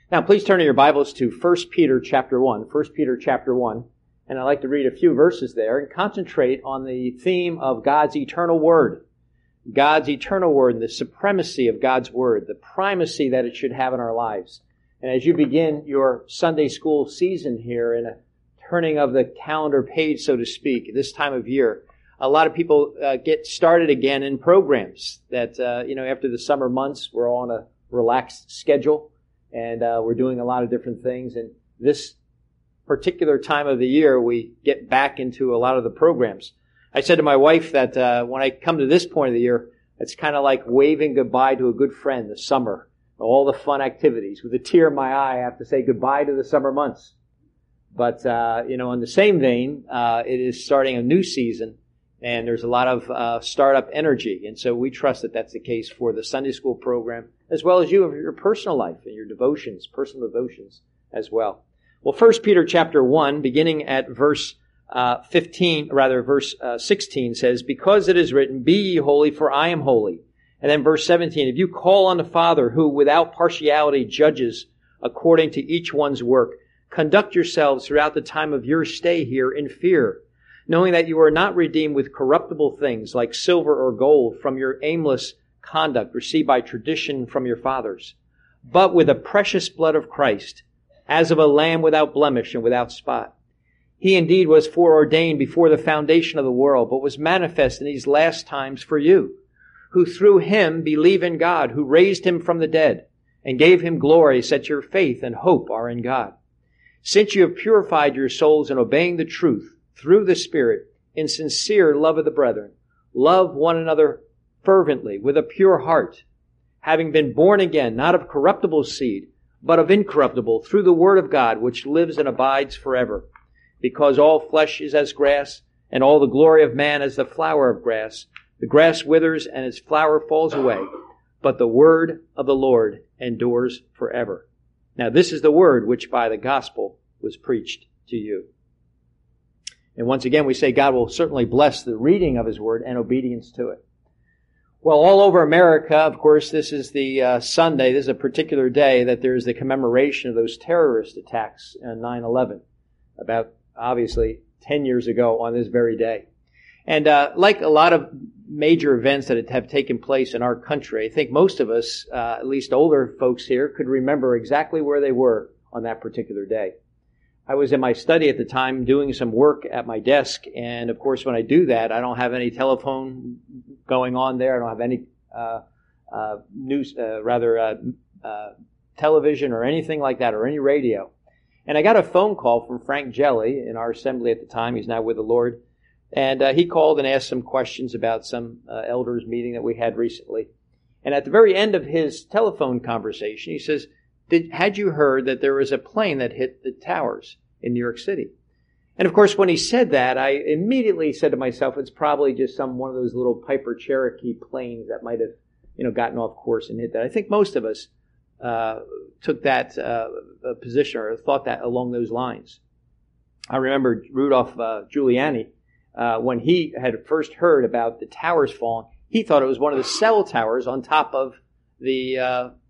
Now, please turn to your Bibles to 1 Peter chapter 1. 1 Peter chapter 1. And I'd like to read a few verses there and concentrate on the theme of God's eternal Word. God's eternal Word and the supremacy of God's Word, the primacy that it should have in our lives. And as you begin your Sunday school season here in a turning of the calendar page, so to speak, this time of year, a lot of people get started again in programs that, after the summer months, we're all on a relaxed schedule. And we're doing a lot of different things. And this particular time of the year, we get back into a lot of the programs. I said to my wife that when I come to this point of the year, it's kind of like waving goodbye to a good friend, the summer, all the fun activities. With a tear in my eye, I have to say goodbye to the summer months. But, in the same vein, it is starting a new season, and there's a lot of startup energy. And so we trust that that's the case for the Sunday school program, as well as your personal life and your devotions, personal devotions as well. Well, 1 Peter chapter 1, beginning at verse 16 says, "Because it is written, Be ye holy, for I am holy." And then verse 17, "If you call on the Father, who without partiality judges according to each one's work, conduct yourselves throughout the time of your stay here in fear, knowing that you are not redeemed with corruptible things like silver or gold from your aimless conduct received by tradition from your fathers, but with the precious blood of Christ, as of a lamb without blemish and without spot. He indeed was foreordained before the foundation of the world, but was manifest in these last times for you, who through him believe in God, who raised him from the dead, and gave him glory, so that your faith and hope are in God. Since you have purified your souls in obeying the truth, through the Spirit, in sincere love of the brethren, love one another fervently, with a pure heart, having been born again, not of corruptible seed, but of incorruptible, through the word of God, which lives and abides forever. Because all flesh is as grass, and all the glory of man as the flower of grass. The grass withers, and its flower falls away, but the word of the Lord endures forever. Now this is the word which by the gospel was preached to you." And once again, we say God will certainly bless the reading of his word and obedience to it. Well, all over America, of course, this is the Sunday, this is a particular day that there's the commemoration of those terrorist attacks on 9/11, about, obviously, 10 years ago on this very day. And like a lot of major events that have taken place in our country, I think most of us, at least older folks here, could remember exactly where they were on that particular day. I was in my study at the time doing some work at my desk, and of course when I do that, I don't have any telephone going on there. I don't have any television or anything like that, or any radio. And I got a phone call from Frank Jelly in our assembly at the time. He's now with the Lord. And he called and asked some questions about some elders meeting that we had recently. And at the very end of his telephone conversation, he says, had you heard that there was a plane that hit the towers in New York City? And of course, when he said that, I immediately said to myself, it's probably just one of those little Piper Cherokee planes that might have, gotten off course and hit that. I think most of us took that position or thought that along those lines. I remember Rudolph Giuliani, when he had first heard about the towers falling, he thought it was one of the cell towers on top of the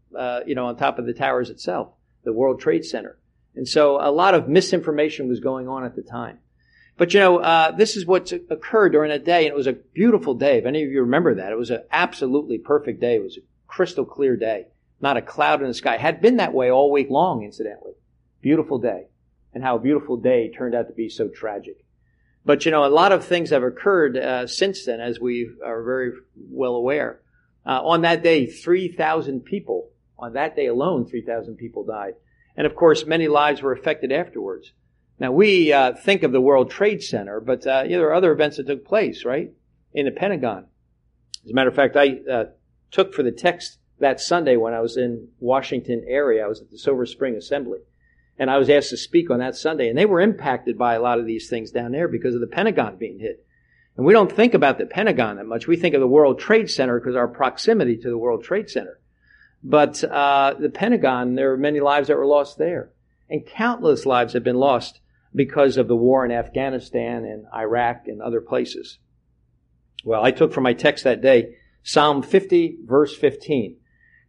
on top of the towers itself, the World Trade Center. And so a lot of misinformation was going on at the time. But this is what occurred during that day, and it was a beautiful day. If any of you remember that, it was an absolutely perfect day. It was a crystal clear day, not a cloud in the sky. It had been that way all week long, incidentally. Beautiful day. And how a beautiful day turned out to be so tragic. But a lot of things have occurred since then, as we are very well aware. On that day, 3,000 people, on that day alone, 3,000 people died. And of course, many lives were affected afterwards. Now, we think of the World Trade Center, but there are other events that took place, right? In the Pentagon. As a matter of fact, I took for the text that Sunday when I was in Washington area. I was at the Silver Spring Assembly. And I was asked to speak on that Sunday. And they were impacted by a lot of these things down there because of the Pentagon being hit. And we don't think about the Pentagon that much. We think of the World Trade Center because of our proximity to the World Trade Center. But the Pentagon, there were many lives that were lost there. And countless lives have been lost because of the war in Afghanistan and Iraq and other places. Well, I took for my text that day Psalm 50, verse 15.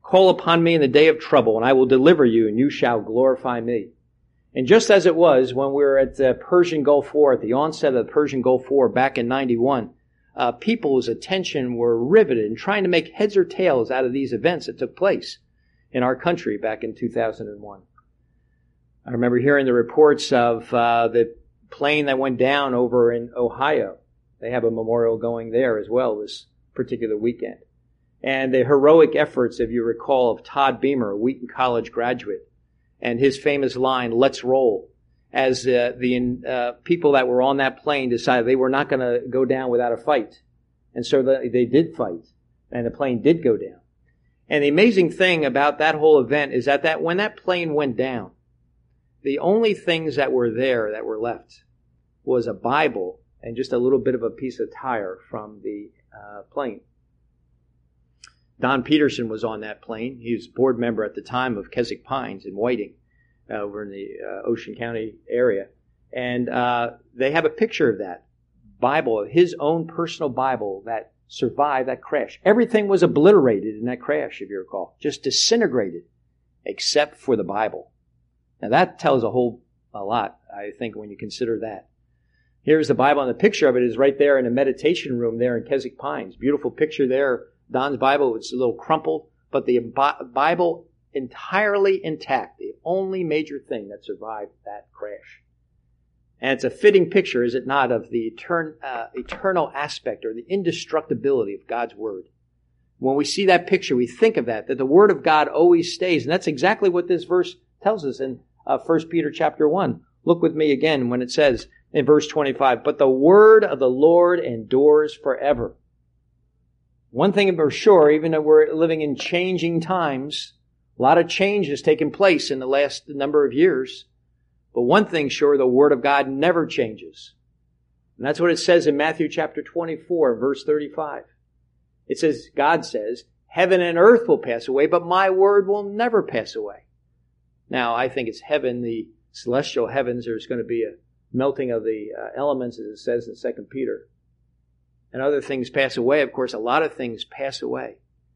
Call upon me in the day of trouble, and I will deliver you, and you shall glorify me. And just as it was when we were at the Persian Gulf War, at the onset of the Persian Gulf War back in 91, people's attention were riveted in trying to make heads or tails out of these events that took place in our country back in 2001. I remember hearing the reports of the plane that went down over in Ohio. They have a memorial going there as well this particular weekend. And the heroic efforts, if you recall, of Todd Beamer, a Wheaton College graduate, and his famous line, "Let's roll," as the people that were on that plane decided they were not going to go down without a fight. And so they did fight, and the plane did go down. And the amazing thing about that whole event is that when that plane went down, the only things that were there that were left was a Bible and just a little bit of a piece of tire from the plane. Don Peterson was on that plane. He was board member at the time of Keswick Pines in Whiting, over in the Ocean County area. And they have a picture of that Bible, his own personal Bible that survived that crash. Everything was obliterated in that crash, if you recall, just disintegrated, except for the Bible. Now that tells a lot, I think, when you consider that. Here's the Bible, and the picture of it is right there in a meditation room there in Keswick Pines. Beautiful picture there. Don's Bible was a little crumpled, but the Bible entirely intact. The only major thing that survived that crash. And it's a fitting picture, is it not, of the eternal aspect or the indestructibility of God's Word. When we see that picture, we think of that the Word of God always stays. And that's exactly what this verse tells us in 1 Peter chapter 1. Look with me again when it says in verse 25, "But the word of the Lord endures forever." One thing for sure, even though we're living in changing times, a lot of change has taken place in the last number of years. But one thing sure, the Word of God never changes. And that's what it says in Matthew chapter 24, verse 35. It says, God says, "Heaven and earth will pass away, but my word will never pass away." Now, I think it's heaven, the celestial heavens. There's going to be a melting of the elements, as it says in 2 Peter. And other things pass away. Of course, a lot of things pass away.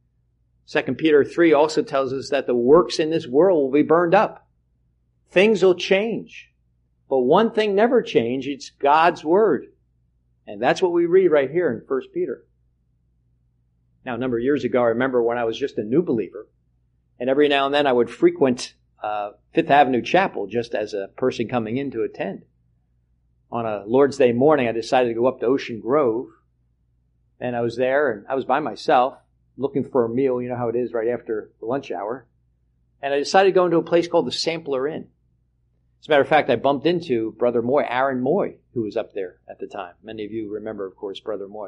2 Peter 3 also tells us that the works in this world will be burned up. Things will change. But one thing never changes. It's God's Word. And that's what we read right here in 1 Peter. Now, a number of years ago, I remember when I was just a new believer, and every now and then I would frequent Fifth Avenue Chapel just as a person coming in to attend. On a Lord's Day morning, I decided to go up to Ocean Grove. And I was there, and I was by myself, looking for a meal. You know how it is right after the lunch hour. And I decided to go into a place called the Sampler Inn. As a matter of fact, I bumped into Brother Moy, Aaron Moy, who was up there at the time. Many of you remember, of course, Brother Moy.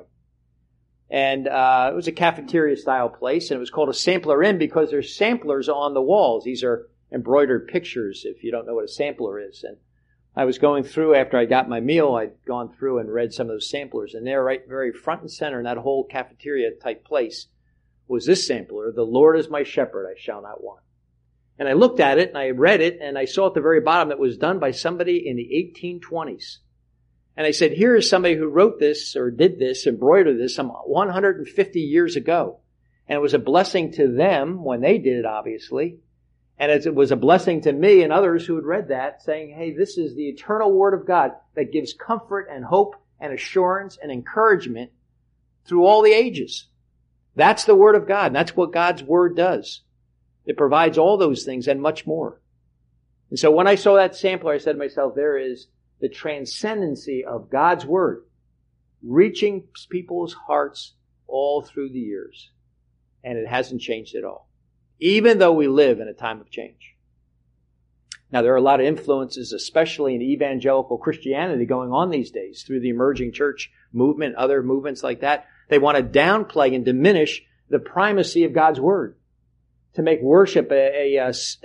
And it was a cafeteria-style place, and it was called a Sampler Inn because there's samplers on the walls. These are embroidered pictures, if you don't know what a sampler is. And I was going through, after I got my meal, I'd gone through and read some of those samplers. And there, right very front and center in that whole cafeteria-type place, was this sampler, "The Lord is my shepherd, I shall not want." And I looked at it, and I read it, and I saw at the very bottom it was done by somebody in the 1820s. And I said, here is somebody who wrote this, or did this, embroidered this, some 150 years ago. And it was a blessing to them when they did it, obviously. And it was a blessing to me and others who had read that, saying, hey, this is the eternal Word of God that gives comfort and hope and assurance and encouragement through all the ages. That's the Word of God. And that's what God's Word does. It provides all those things and much more. And so when I saw that sampler, I said to myself, there is the transcendency of God's Word reaching people's hearts all through the years. And it hasn't changed at all, even though we live in a time of change. Now, there are a lot of influences, especially in evangelical Christianity, going on these days through the emerging church movement, other movements like that. They want to downplay and diminish the primacy of God's Word, to make worship a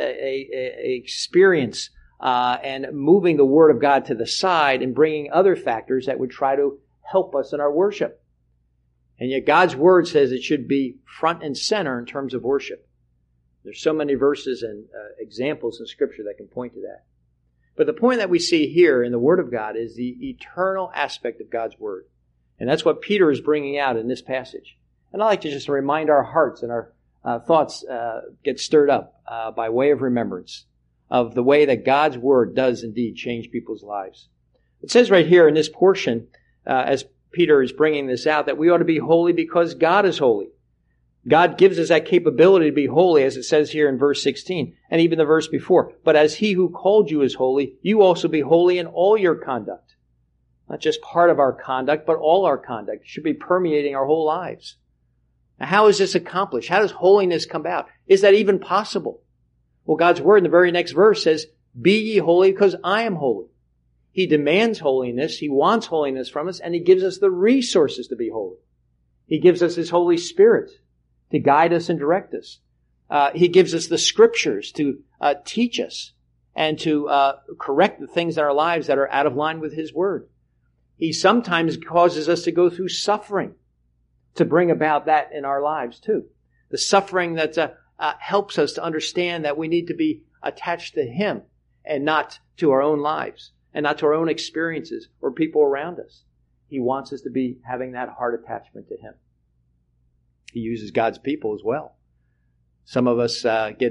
experience, and moving the Word of God to the side and bringing other factors that would try to help us in our worship. And yet God's Word says it should be front and center in terms of worship. There's so many verses and examples in Scripture that can point to that. But the point that we see here in the Word of God is the eternal aspect of God's Word. And that's what Peter is bringing out in this passage. And I'd like to just remind our hearts and our thoughts get stirred up by way of remembrance of the way that God's Word does indeed change people's lives. It says right here in this portion, as Peter is bringing this out, that we ought to be holy because God is holy. God gives us that capability to be holy, as it says here in verse 16, and even the verse before. But as he who called you is holy, you also be holy in all your conduct. Not just part of our conduct, but all our conduct. It should be permeating our whole lives. Now, how is this accomplished? How does holiness come about? Is that even possible? Well, God's Word in the very next verse says, be ye holy because I am holy. He demands holiness. He wants holiness from us, and he gives us the resources to be holy. He gives us his Holy Spirit to guide us and direct us. He gives us the Scriptures to teach us and to correct the things in our lives that are out of line with his Word. He sometimes causes us to go through suffering to bring about that in our lives too. The suffering that helps us to understand that we need to be attached to him and not to our own lives and not to our own experiences or people around us. He wants us to be having that heart attachment to him. He uses God's people as well. Some of us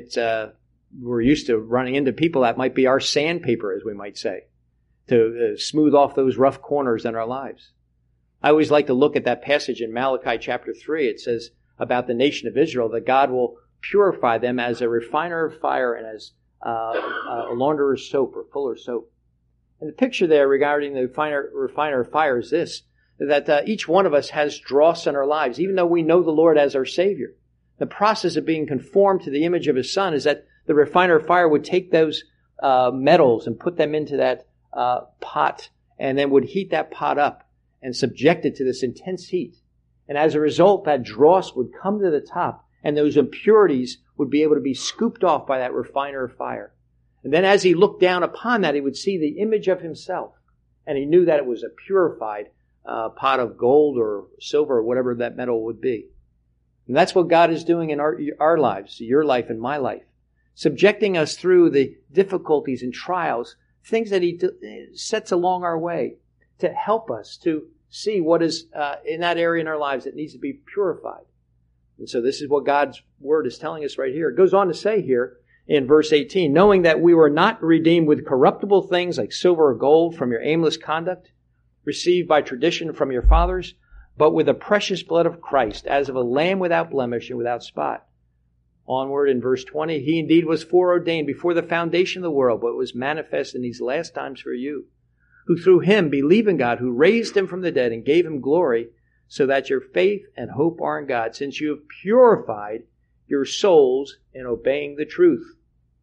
we're used to running into people that might be our sandpaper, as we might say, to smooth off those rough corners in our lives. I always like to look at that passage in Malachi chapter 3. It says about the nation of Israel that God will purify them as a refiner of fire and as a launderer's soap or fuller's soap. And the picture there regarding the refiner of fire is this, that each one of us has dross in our lives, even though we know the Lord as our Savior. The process of being conformed to the image of his Son is that the refiner of fire would take those metals and put them into that pot and then would heat that pot up and subject it to this intense heat. And as a result, that dross would come to the top and those impurities would be able to be scooped off by that refiner of fire. And then as he looked down upon that, he would see the image of himself. And he knew that it was a purified pot of gold or silver or whatever that metal would be. And that's what God is doing in our lives, your life and my life. Subjecting us through the difficulties and trials, things that he sets along our way to help us to see what is in that area in our lives that needs to be purified. And so this is what God's Word is telling us right here. It goes on to say here in verse 18, knowing that we were not redeemed with corruptible things like silver or gold from your aimless conduct, received by tradition from your fathers, but with the precious blood of Christ, as of a lamb without blemish and without spot. Onward in verse 20, he indeed was foreordained before the foundation of the world, but was manifest in these last times for you, who through him believe in God, who raised him from the dead and gave him glory, so that your faith and hope are in God, since you have purified your souls in obeying the truth.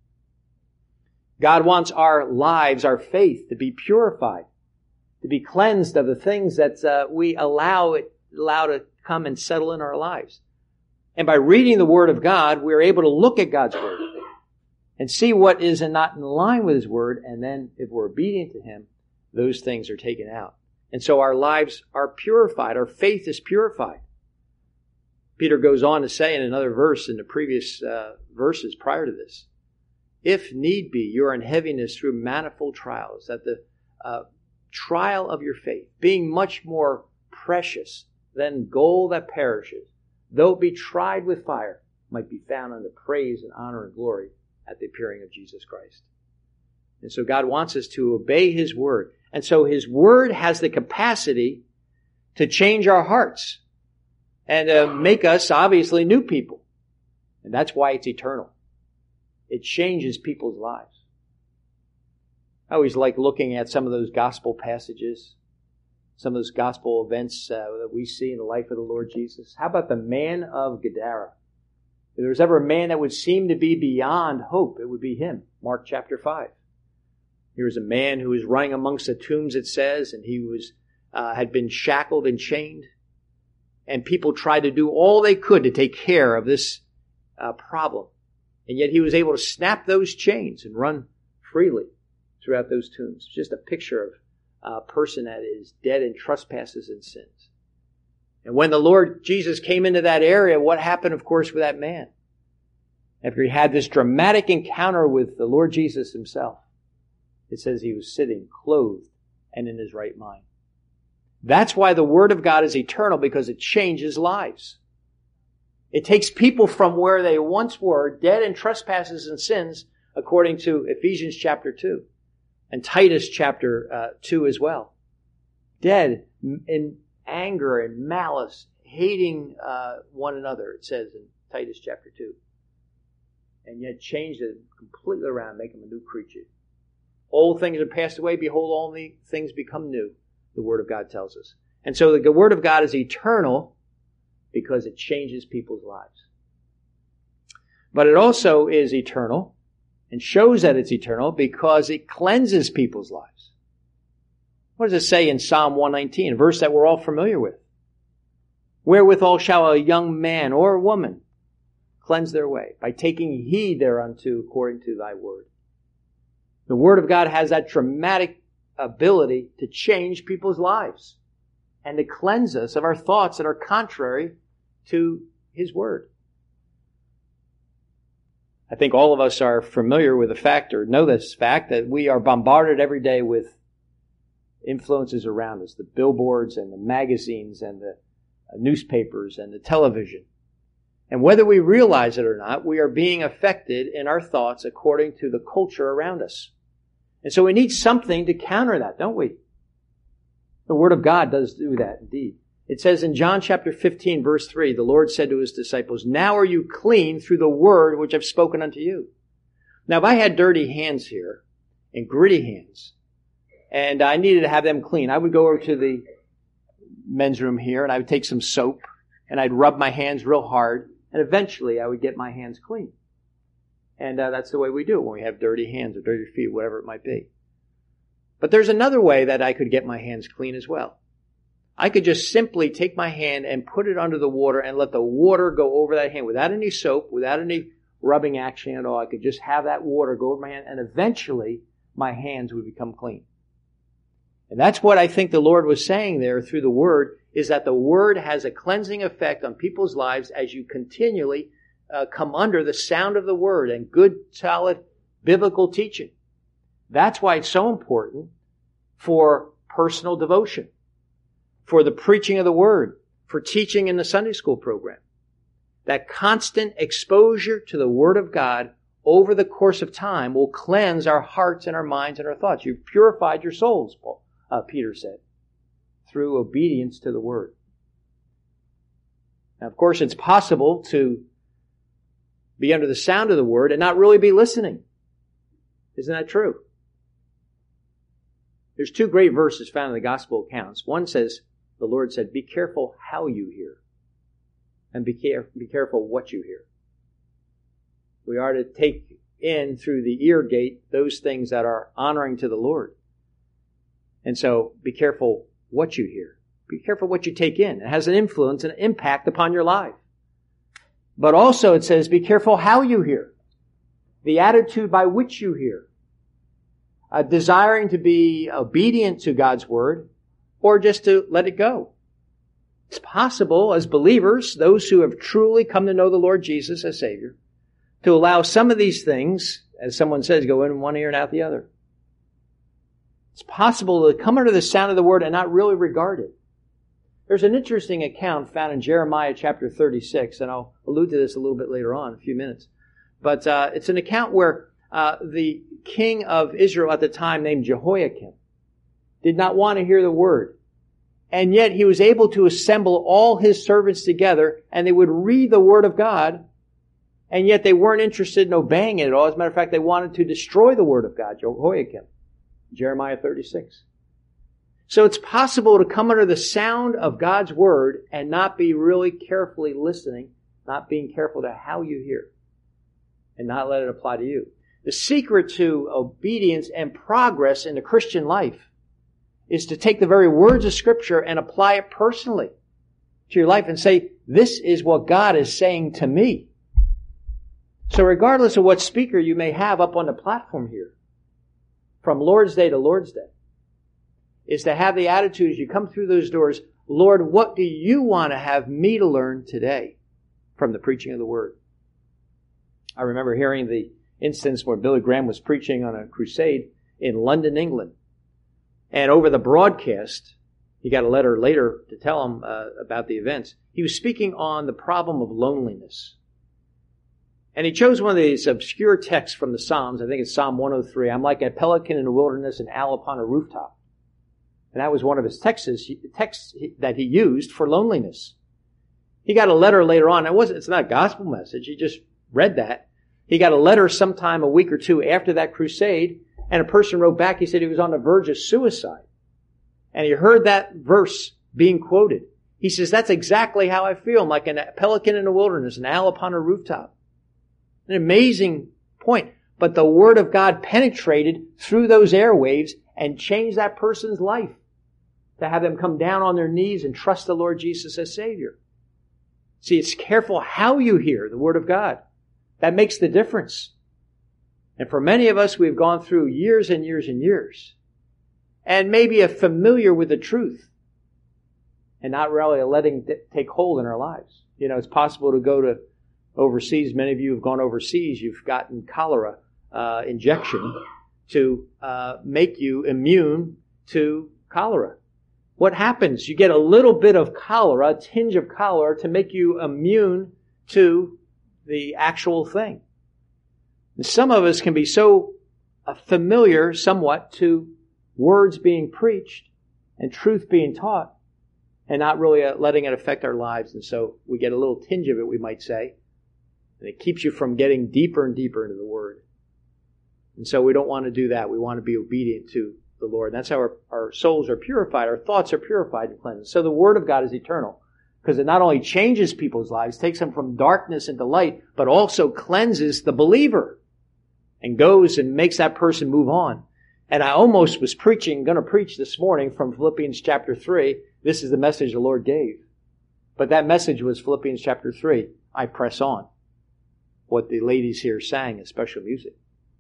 God wants our lives, our faith, to be purified, to be cleansed of the things that we allow to come and settle in our lives. And by reading the Word of God, we're able to look at God's Word and see what is not in line with his Word, and then if we're obedient to him, those things are taken out. And so our lives are purified. Our faith is purified. Peter goes on to say in another verse in the previous verses prior to this, if need be, you are in heaviness through manifold trials, that the trial of your faith, being much more precious than gold that perishes, though it be tried with fire, might be found unto praise and honor and glory at the appearing of Jesus Christ. And so God wants us to obey his Word. And so his Word has the capacity to change our hearts and make us, obviously, new people. And that's why it's eternal. It changes people's lives. I always like looking at some of those gospel passages, some of those gospel events that we see in the life of the Lord Jesus. How about the man of Gadara? If there was ever a man that would seem to be beyond hope, it would be him. Mark chapter 5. Here was a man who was running amongst the tombs, it says, and he was had been shackled and chained. And people tried to do all they could to take care of this problem. And yet he was able to snap those chains and run freely throughout those tombs. It's just a picture of a person that is dead in trespasses and sins. And when the Lord Jesus came into that area, what happened, of course, with that man? After he had this dramatic encounter with the Lord Jesus himself, it says he was sitting clothed and in his right mind. That's why the Word of God is eternal, because it changes lives. It takes people from where they once were, dead in trespasses and sins, according to Ephesians chapter 2 and Titus chapter 2 as well. Dead in anger and malice, hating one another, it says in Titus chapter 2. And yet change it completely around, make them a new creature. Old things are passed away, behold, all things become new, the Word of God tells us. And so the Word of God is eternal because it changes people's lives. But it also is eternal and shows that it's eternal because it cleanses people's lives. What does it say in Psalm 119, a verse that we're all familiar with? Wherewithal shall a young man or woman cleanse their way? By taking heed thereunto according to thy word. The Word of God has that dramatic ability to change people's lives and to cleanse us of our thoughts that are contrary to His Word. I think all of us are familiar with the fact, or know this fact, that we are bombarded every day with influences around us, the billboards and the magazines and the newspapers and the television. And whether we realize it or not, we are being affected in our thoughts according to the culture around us. And so we need something to counter that, don't we? The Word of God does do that indeed. It says in John chapter 15, verse 3, the Lord said to His disciples, "Now are you clean through the word which I've spoken unto you." Now if I had dirty hands here and gritty hands, and I needed to have them clean, I would go over to the men's room here and I would take some soap and I'd rub my hands real hard, and eventually I would get my hands clean. And that's the way we do it when we have dirty hands or dirty feet, whatever it might be. But there's another way that I could get my hands clean as well. I could just simply take my hand and put it under the water and let the water go over that hand without any soap, without any rubbing action at all. I could just have that water go over my hand, and eventually my hands would become clean. And that's what I think the Lord was saying there through the Word, is that the Word has a cleansing effect on people's lives as you continually come under the sound of the Word and good, solid, biblical teaching. That's why it's so important for personal devotion, for the preaching of the Word, for teaching in the Sunday school program. That constant exposure to the Word of God over the course of time will cleanse our hearts and our minds and our thoughts. You've purified your souls, Peter said, through obedience to the Word. Now, of course, it's possible to be under the sound of the Word and not really be listening. Isn't that true? There's two great verses found in the gospel accounts. One says, the Lord said, "Be careful how you hear, and be careful what you hear." We are to take in through the ear gate those things that are honoring to the Lord. And so be careful what you hear. Be careful what you take in. It has an influence and an impact upon your life. But also it says, be careful how you hear. The attitude by which you hear. Desiring to be obedient to God's Word, or just to let it go. It's possible as believers, those who have truly come to know the Lord Jesus as Savior, to allow some of these things, as someone says, go in one ear and out the other. It's possible to come under the sound of the Word and not really regard it. There's an interesting account found in Jeremiah chapter 36, and I'll allude to this a little bit later on, in a few minutes. But it's an account where the king of Israel at the time, named Jehoiakim, did not want to hear the Word. And yet he was able to assemble all his servants together, and they would read the Word of God, and yet they weren't interested in obeying it at all. As a matter of fact, they wanted to destroy the Word of God, Jehoiakim. Jeremiah 36. So it's possible to come under the sound of God's Word and not be really carefully listening, not being careful to how you hear, and not let it apply to you. The secret to obedience and progress in the Christian life is to take the very words of Scripture and apply it personally to your life and say, this is what God is saying to me. So regardless of what speaker you may have up on the platform here, from Lord's Day to Lord's Day, is to have the attitude as you come through those doors, Lord, what do you want to have me to learn today from the preaching of the Word? I remember hearing the instance where Billy Graham was preaching on a crusade in London, England. And over the broadcast, He got a letter later to tell him about the events. He was speaking on the problem of loneliness. And he chose one of these obscure texts from the Psalms. I think it's Psalm 103. I'm like a pelican in the wilderness, an owl upon a rooftop. And that was one of his texts that he used for loneliness. He got a letter later on. It's not a gospel message. He just read that. He got a letter sometime a week or two after that crusade, and a person wrote back. He said he was on the verge of suicide. And he heard that verse being quoted. He says, that's exactly how I feel. I'm like a pelican in the wilderness, an owl upon a rooftop. An amazing point. But the Word of God penetrated through those airwaves and changed that person's life to have them come down on their knees and trust the Lord Jesus as Savior. See, it's careful how you hear the Word of God. That makes the difference. And for many of us, we've gone through years and years and years, and maybe are familiar with the truth, and not really letting it take hold in our lives. You know, it's possible to go to overseas. Many of you have gone overseas. You've gotten cholera injection to make you immune to cholera. What happens? You get a little bit of cholera, a tinge of cholera, to make you immune to the actual thing. And some of us can be so familiar somewhat to words being preached and truth being taught and not really letting it affect our lives. And so we get a little tinge of it, we might say. And it keeps you from getting deeper and deeper into the Word. And so we don't want to do that. We want to be obedient to the Lord. And that's how our souls are purified. Our thoughts are purified and cleansed. So the Word of God is eternal, because it not only changes people's lives, takes them from darkness into light, but also cleanses the believer and goes and makes that person move on. And I almost was going to preach this morning from Philippians chapter 3. This is the message the Lord gave. But that message was Philippians chapter 3. I press on. What the ladies here sang in special music.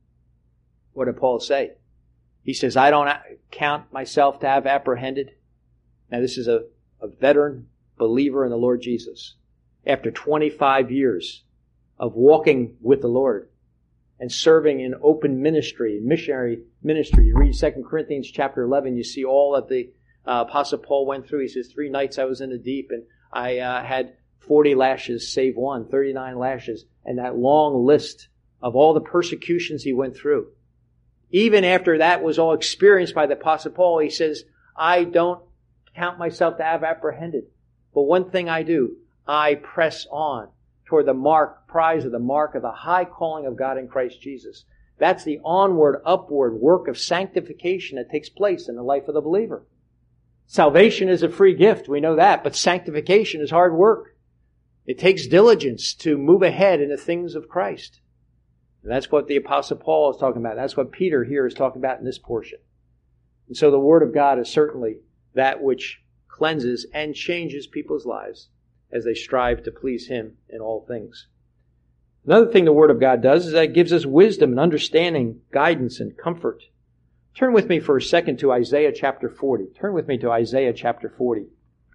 What did Paul say? He says, I don't count myself to have apprehended. Now this is a veteran believer in the Lord Jesus. After 25 years of walking with the Lord and serving in open ministry, missionary ministry. You read 2 Corinthians chapter 11, you see all that the Apostle Paul went through. He says, 3 nights I was in the deep, and I had 40 lashes save one, 39 lashes, and that long list of all the persecutions he went through. Even after that was all experienced by the Apostle Paul, he says, I don't count myself to have apprehended. But one thing I do, I press on toward the prize of the mark of the high calling of God in Christ Jesus. That's the onward, upward work of sanctification that takes place in the life of the believer. Salvation is a free gift, we know that, but sanctification is hard work. It takes diligence to move ahead in the things of Christ. And that's what the Apostle Paul is talking about. That's what Peter here is talking about in this portion. And so the Word of God is certainly that which cleanses and changes people's lives as they strive to please Him in all things. Another thing the Word of God does is that it gives us wisdom and understanding, guidance and comfort. Turn with me for a second to Isaiah chapter 40. Turn with me to Isaiah chapter 40.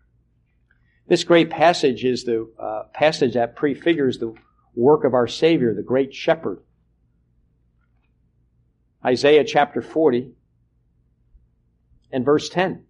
This great passage is the passage that prefigures the work of our Savior, the great shepherd. Isaiah chapter 40 and verse 10.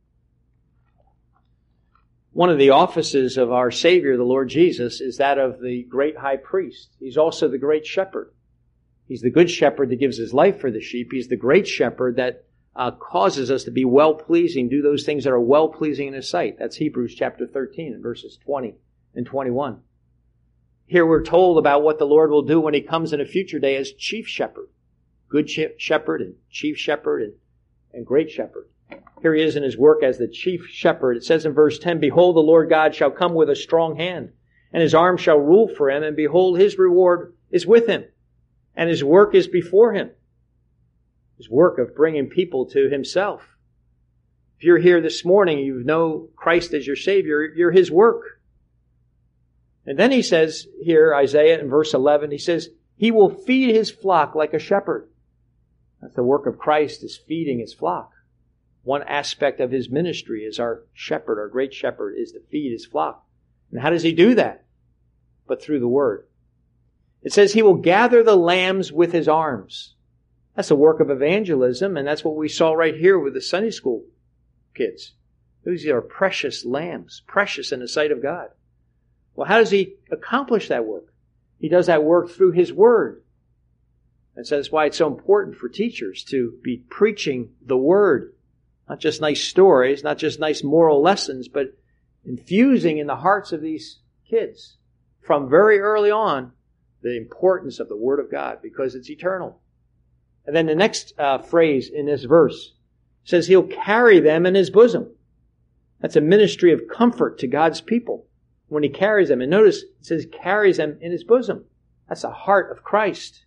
One of the offices of our Savior, the Lord Jesus, is that of the great high priest. He's also the great shepherd. He's the good shepherd that gives his life for the sheep. He's the great shepherd that causes us to be well-pleasing, do those things that are well-pleasing in His sight. That's Hebrews chapter 13 and verses 20 and 21. Here we're told about what the Lord will do when He comes in a future day as chief shepherd. Good shepherd and chief shepherd and great shepherd. Here He is in His work as the chief shepherd. It says in verse 10, Behold, the Lord God shall come with a strong hand, and His arm shall rule for Him, and behold, His reward is with Him, and His work is before Him. His work of bringing people to Himself. If you're here this morning, you know Christ as your Savior, you're His work. And then He says here, Isaiah in verse 11, He says, He will feed His flock like a shepherd. That's the work of Christ, is feeding His flock. One aspect of His ministry as our shepherd, our great shepherd, is to feed His flock. And how does He do that? But through the Word. It says He will gather the lambs with His arms. That's the work of evangelism, and that's what we saw right here with the Sunday school kids. These are precious lambs, precious in the sight of God. Well, how does He accomplish that work? He does that work through His Word. And so that's why it's so important for teachers to be preaching the Word. Not just nice stories, not just nice moral lessons, but infusing in the hearts of these kids from very early on the importance of the Word of God, because it's eternal. And then the next phrase in this verse says He'll carry them in His bosom. That's a ministry of comfort to God's people when He carries them. And notice it says carries them in His bosom. That's the heart of Christ.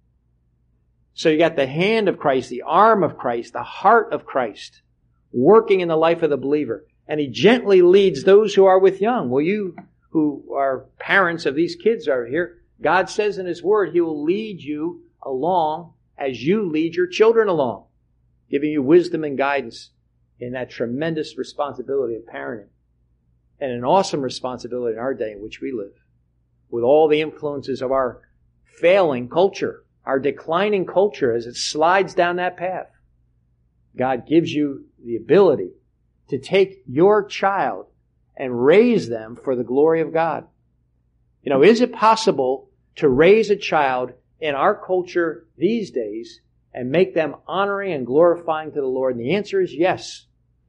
So you got the hand of Christ, the arm of Christ, the heart of Christ working in the life of the believer. And He gently leads those who are with young. Well, you who are parents of these kids are here. God says in His Word He will lead you along as you lead your children along, giving you wisdom and guidance in that tremendous responsibility of parenting. And an awesome responsibility in our day in which we live, with all the influences of our failing culture, our declining culture as it slides down that path. God gives you the ability to take your child and raise them for the glory of God. You know, is it possible to raise a child in our culture these days and make them honoring and glorifying to the Lord? And the answer is yes.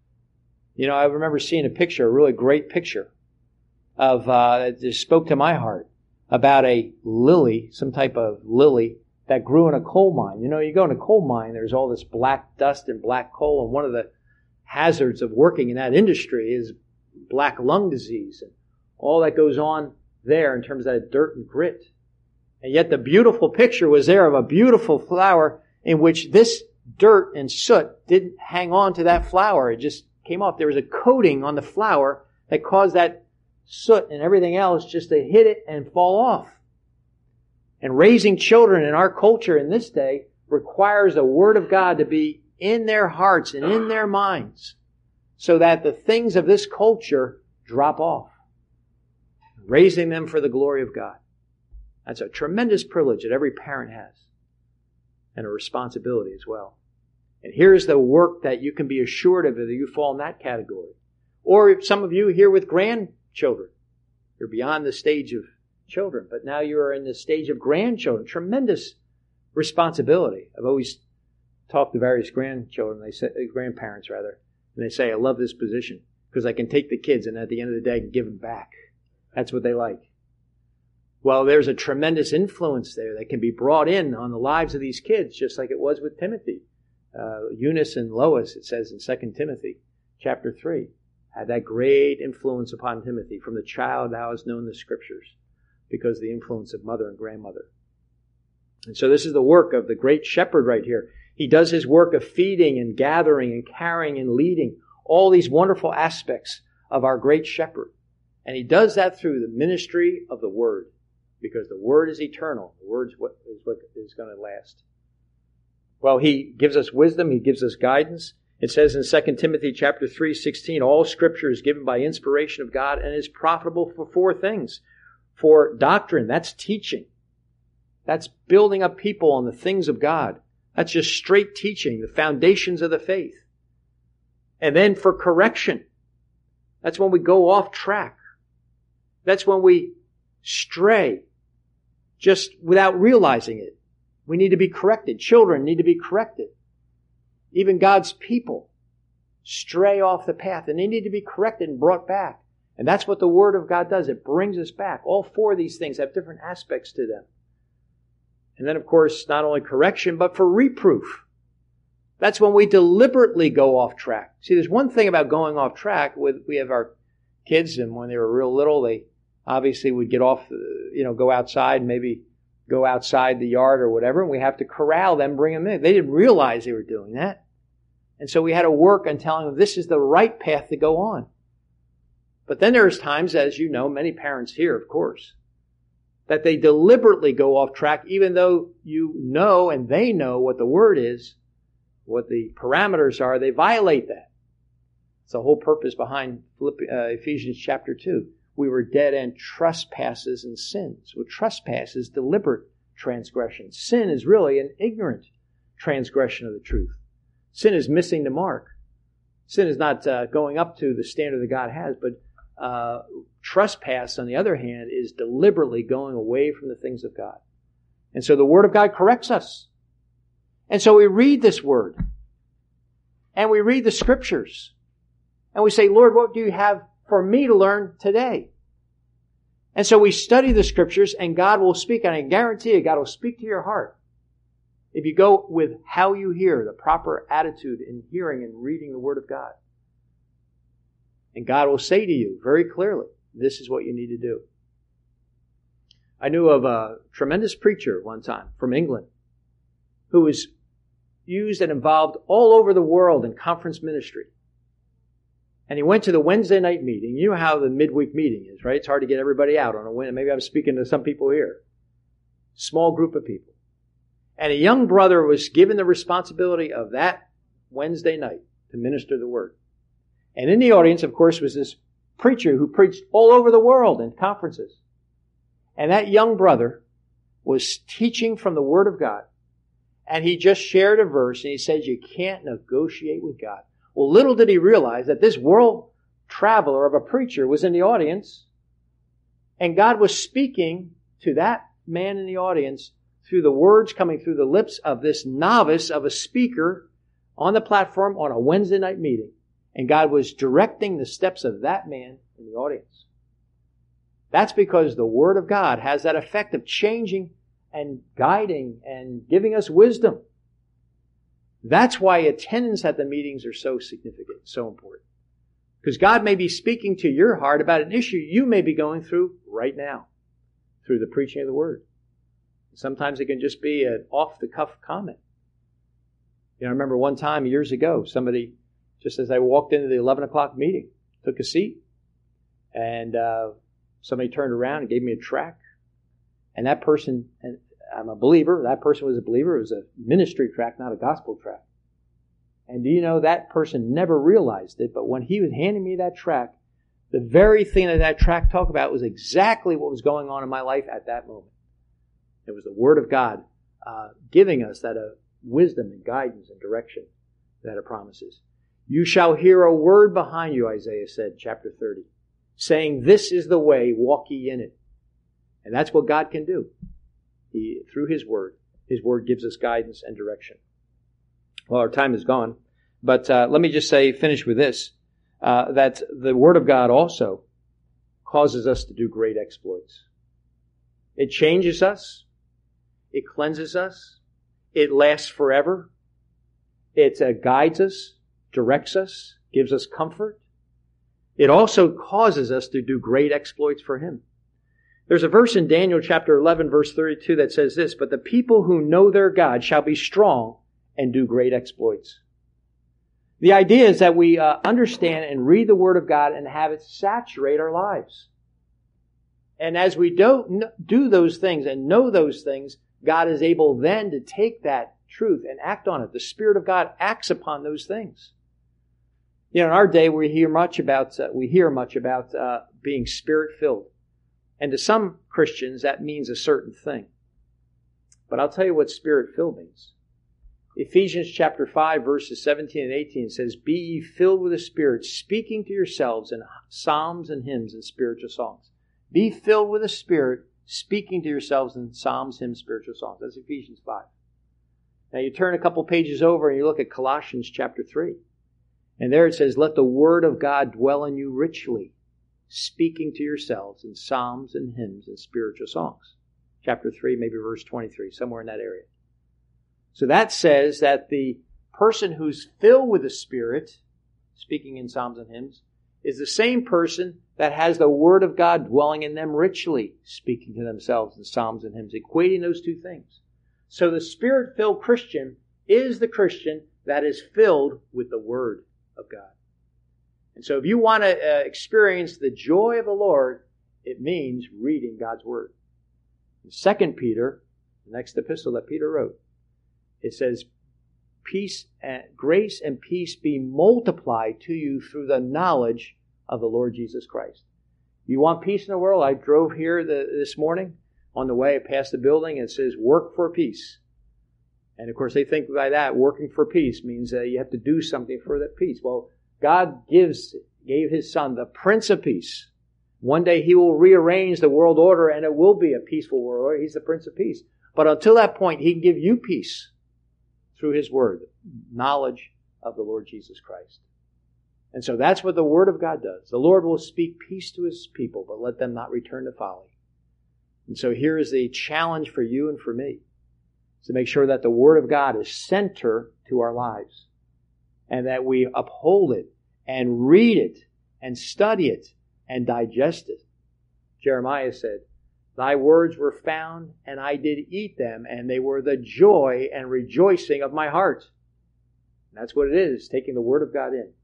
You know, I remember seeing a picture, a really great picture of, that just spoke to my heart about a lily, some type of lily that grew in a coal mine. You know, you go in a coal mine, there's all this black dust and black coal, and one of the hazards of working in that industry is black lung disease and all that goes on there in terms of that dirt and grit. And yet the beautiful picture was there of a beautiful flower in which this dirt and soot didn't hang on to that flower. It just came off. There was a coating on the flower that caused that soot and everything else just to hit it and fall off. And raising children in our culture in this day requires the Word of God to be in their hearts and in their minds so that the things of this culture drop off. Raising them for the glory of God. That's a tremendous privilege that every parent has, and a responsibility as well. And here's the work that you can be assured of that you fall in that category. Or some of you here with grandchildren. You're beyond the stage of children, but now you are in the stage of grandchildren. Tremendous responsibility. I've always talked to various grandchildren, grandparents rather, and they say, I love this position because I can take the kids and at the end of the day I can give them back. That's what they like. Well, there's a tremendous influence there that can be brought in on the lives of these kids, just like it was with Timothy. Eunice and Lois, it says in 2 Timothy chapter 3, had that great influence upon Timothy. From the child thou hast known the Scriptures, because of the influence of mother and grandmother. And so this is the work of the great shepherd right here. He does his work of feeding and gathering and carrying and leading, all these wonderful aspects of our great shepherd. And he does that through the ministry of the Word, because the Word is eternal. The Word is what is going to last. Well, he gives us wisdom. He gives us guidance. It says in 2 Timothy chapter 3:16, all Scripture is given by inspiration of God and is profitable for four things. For doctrine, that's teaching. That's building up people on the things of God. That's just straight teaching, the foundations of the faith. And then for correction, that's when we go off track. That's when we stray, just without realizing it. We need to be corrected. Children need to be corrected. Even God's people stray off the path, and they need to be corrected and brought back. And that's what the Word of God does. It brings us back. All four of these things have different aspects to them. And then, of course, not only correction, but for reproof. That's when we deliberately go off track. See, there's one thing about going off track. We have our kids, and when they were real little, they obviously would get off, go outside, maybe go outside the yard or whatever, and we have to corral them, bring them in. They didn't realize they were doing that. And so we had to work on telling them this is the right path to go on. But then there's times, as you know, many parents here, of course, that they deliberately go off track, even though you know and they know what the Word is, what the parameters are, they violate that. It's the whole purpose behind Ephesians chapter 2. We were dead in trespasses and sins. Well, trespass is deliberate transgression. Sin is really an ignorant transgression of the truth. Sin is missing the mark. Sin is not going up to the standard that God has, but trespass, on the other hand, is deliberately going away from the things of God. And so the Word of God corrects us. And so we read this Word. And we read the Scriptures. And we say, Lord, what do you have for me to learn today? And so we study the Scriptures, and God will speak. And I guarantee you, God will speak to your heart. If you go with how you hear, the proper attitude in hearing and reading the Word of God. And God will say to you very clearly, this is what you need to do. I knew of a tremendous preacher one time from England who was used and involved all over the world in conference ministry. And he went to the Wednesday night meeting. You know how the midweek meeting is, right? It's hard to get everybody out on a Wednesday. Maybe I'm speaking to some people here. Small group of people. And a young brother was given the responsibility of that Wednesday night to minister the Word. And in the audience, of course, was this preacher who preached all over the world in conferences. And that young brother was teaching from the Word of God. And he just shared a verse, and he says, you can't negotiate with God. Well, little did he realize that this world traveler of a preacher was in the audience, and God was speaking to that man in the audience through the words coming through the lips of this novice of a speaker on the platform on a Wednesday night meeting. And God was directing the steps of that man in the audience. That's because the Word of God has that effect of changing and guiding and giving us wisdom. That's why attendance at the meetings are so significant, so important. Because God may be speaking to your heart about an issue you may be going through right now through the preaching of the Word. Sometimes it can just be an off-the-cuff comment. I remember one time years ago, somebody, just as I walked into the 11 o'clock meeting, took a seat, and somebody turned around and gave me a tract. And that person, and I'm a believer, that person was a believer. It was a ministry tract, not a gospel tract. And do you know, that person never realized it, but when he was handing me that tract, the very thing that tract talked about was exactly what was going on in my life at that moment. It was the Word of God giving us that wisdom and guidance and direction that it promises. You shall hear a word behind you, Isaiah said, chapter 30, saying, this is the way, walk ye in it. And that's what God can do. Through His Word gives us guidance and direction. Well, our time is gone, but let me just finish with this, that the Word of God also causes us to do great exploits. It changes us. It cleanses us. It lasts forever. It guides us, directs us, gives us comfort. It also causes us to do great exploits for Him. There's a verse in Daniel chapter 11, verse 32 that says this, but the people who know their God shall be strong and do great exploits. The idea is that we understand and read the Word of God and have it saturate our lives. And as we don't do those things and know those things, God is able then to take that truth and act on it. The Spirit of God acts upon those things. In our day we hear much about being Spirit-filled. And to some Christians that means a certain thing. But I'll tell you what Spirit-filled means. Ephesians chapter 5 verses 17 and 18 says, be ye filled with the Spirit, speaking to yourselves in psalms and hymns and spiritual songs. Be filled with the Spirit, speaking to yourselves in psalms, hymns, spiritual songs. That's Ephesians 5. Now you turn a couple pages over and you look at Colossians chapter 3. And there it says, let the Word of God dwell in you richly, speaking to yourselves in psalms and hymns and spiritual songs. Chapter 3, maybe verse 23, somewhere in that area. So that says that the person who's filled with the Spirit, speaking in psalms and hymns, is the same person that has the Word of God dwelling in them richly, speaking to themselves in psalms and hymns, equating those two things. So the Spirit-filled Christian is the Christian that is filled with the Word of God. And so if you want to experience the joy of the Lord, it means reading God's Word. In 2 Peter, the next epistle that Peter wrote, it says, grace and peace be multiplied to you through the knowledge of the Lord Jesus Christ. You want peace in the world? I drove here this morning. On the way, I passed the building and it says, work for peace. And of course, they think by that, working for peace means you have to do something for that peace. Well, God gave His Son, the Prince of Peace. One day He will rearrange the world order and it will be a peaceful world order. He's the Prince of Peace. But until that point, He can give you peace through His Word, knowledge of the Lord Jesus Christ. And so that's what the Word of God does. The Lord will speak peace to His people, but let them not return to folly. And so here is the challenge for you and for me, to make sure that the Word of God is center to our lives, and that we uphold it and read it and study it and digest it. Jeremiah said, Thy words were found, and I did eat them, and they were the joy and rejoicing of my heart. And that's what it is, taking the Word of God in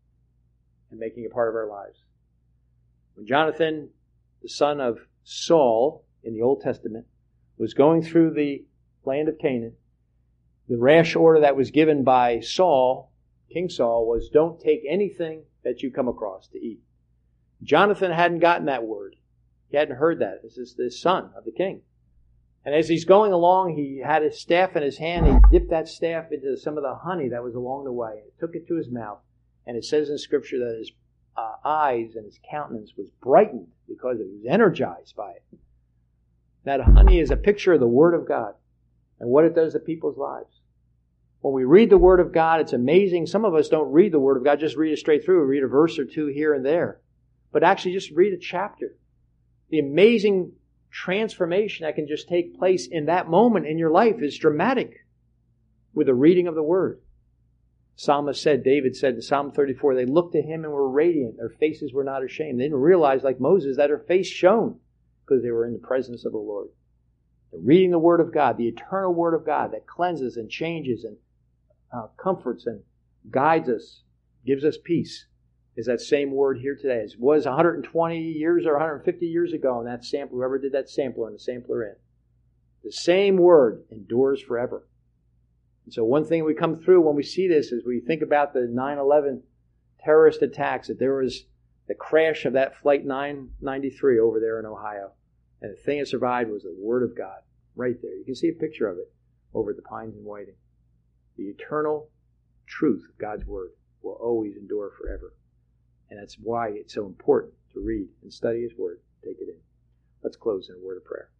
and making it part of our lives. When Jonathan, the son of Saul in the Old Testament, was going through the land of Canaan, the rash order that was given by Saul, King Saul, was don't take anything that you come across to eat. Jonathan hadn't gotten that word. He hadn't heard that. This is the son of the king. And as he's going along, he had his staff in his hand. He dipped that staff into some of the honey that was along the way. He took it to his mouth. And it says in Scripture that his eyes and his countenance was brightened because he was energized by it. That honey is a picture of the Word of God and what it does to people's lives. When we read the Word of God, it's amazing. Some of us don't read the Word of God, just read it straight through. We read a verse or two here and there. But actually just read a chapter. The amazing transformation that can just take place in that moment in your life is dramatic with the reading of the Word. Psalmist said, David said in Psalm 34, they looked to Him and were radiant. Their faces were not ashamed. They didn't realize, like Moses, that her face shone because they were in the presence of the Lord. The reading the Word of God, the eternal Word of God that cleanses and changes and comforts and guides us, gives us peace, is that same word here today. It was 120 years or 150 years ago in that sampler, whoever did that sampler and the sampler in. The same word endures forever. And so one thing we come through when we see this is we think about the 9/11 terrorist attacks, that there was the crash of that Flight 993 over there in Ohio. And the thing that survived was the Word of God right there. You can see a picture of it over at the Pines and Whiting. The eternal truth of God's Word will always endure forever. And that's why it's so important to read and study His Word. Take it in. Let's close in a word of prayer.